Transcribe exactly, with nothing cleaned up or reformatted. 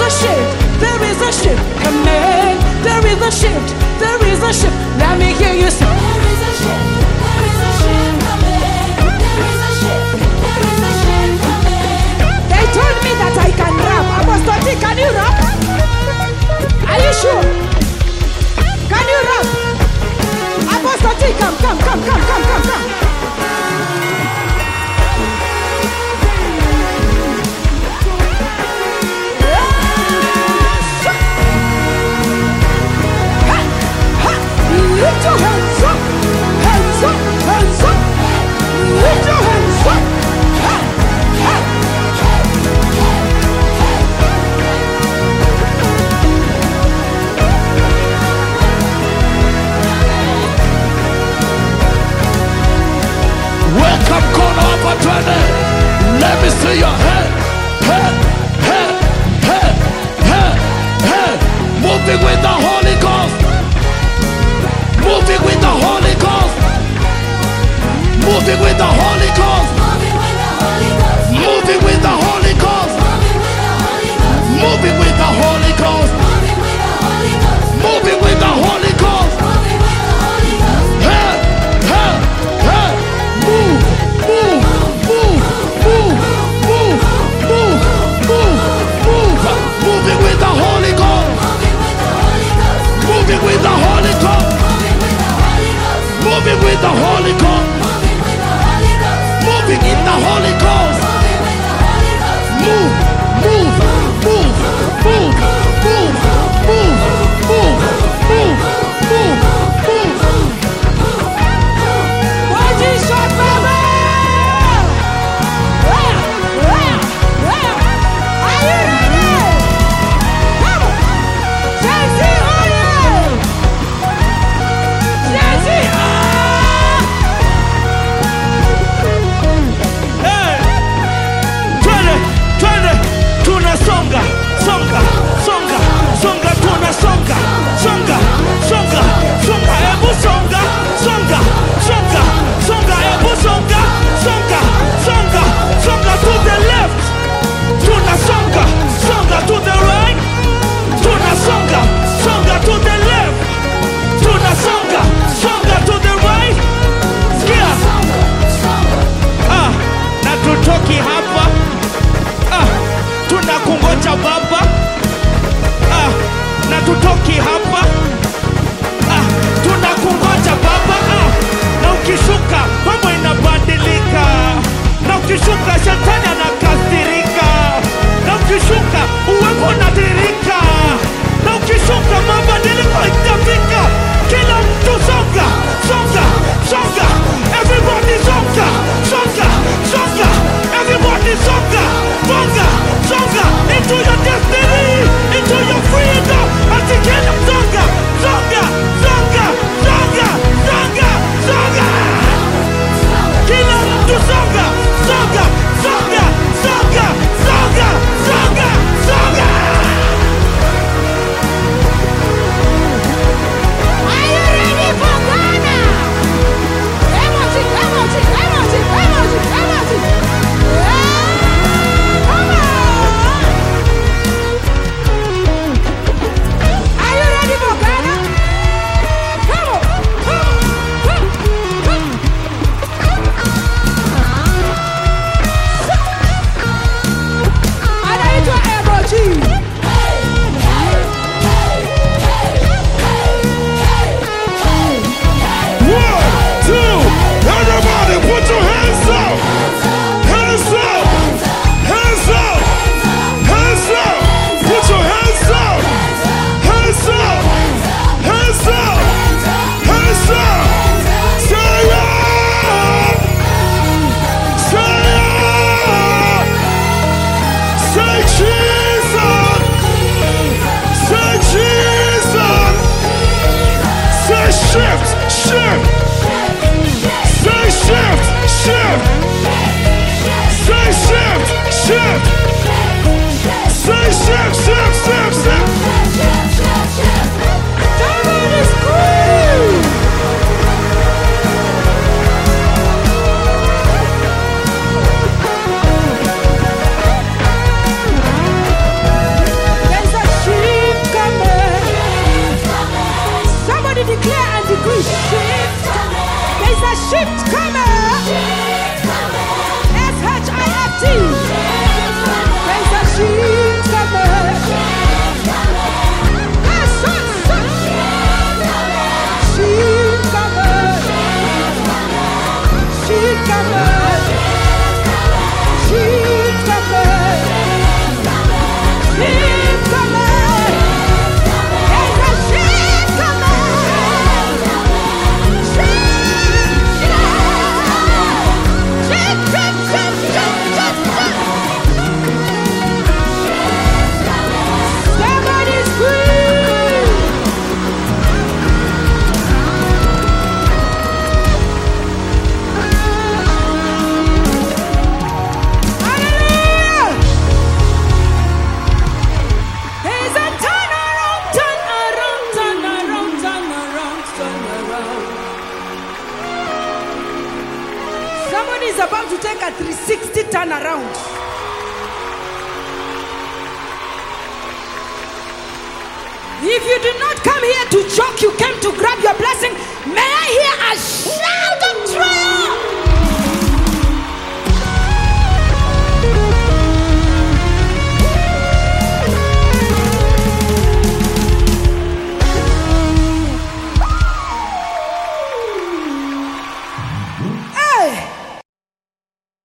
a shift, there is a shift coming. There is a shift, there is a shift. Let me hear you say. There is a shift, there is a shift coming. There is a shift, there is a shift coming. They told me that I can rap. Apostle T, can you rap? Are you sure? Can you rap? Apostle T, come, come, come, come, come, come, come. Lift your hands up, hands up, hands up. Lift your hands up. Ha, ha. Welcome, corner of a twenty. Let me see your head, head, head, head, head, head. Moving with the Holy Ghost. Moving with the Holy Ghost. Moving with the Holy Ghost. Moving with the Holy Ghost. Moving with the Holy Ghost. Moving with the Holy Ghost. Hey, hey, hey. Move, move, move, move, move, move, move, move. Moving with the Holy Ghost. Moving with the Holy Ghost. Moving with the Holy Ghost. Moving in the Holy Ghost. Move, move, move, move, move, move, move, move, move, move. Body shot, baby! Are you ready? Come on! Chelsea, are you? Chelsea, ah! Hey! Twende, twende, tunasonga, songa, songa, songa, tunasonga, songa, songa, songa, ebu songa, songa, songa, songa, ebu songa, songa, songa, songa to the left, tunasonga, songa to the right, tunasonga, songa to the left, tunasonga, songa to the right. Sikia, ah, na tutoki hapa, ah, tunakungoja baba, ah, na tutoki hapa, ah, tunakungoja baba, ah, na ukishuka mambo inabadilika, na ukishuka shetani anakasirika, na ukishuka uwepo unadirika, na ukishuka mabadiliko itafika. Kila mtu songa, songa, songa, everybody songa, songa, songa, everybody songa, songa, songa, into your destiny, into your freedom, ati kila songa, songa, songa, songa, songa, songa. Kila mtu songa, songa, songa, songa, songa, songa, songa. Are you ready for Ghana? Emoji, emoji, emoji, emoji, emoji. Yeah, come on. Are you ready for Ghana? Come on, come on, come on, come on. Anaitwa emoji. One, two, everybody put your hands up, hands up, hands up, hands up, put your hands up, hands up, hands up, hands up, say yeah, say yeah, say Jesus, say Jesus, say shift, shift. Say shift, shift. Say shift, shift. Say shift, shift, shift, shift. Somebody scream. turn around. If you did not come here to joke, you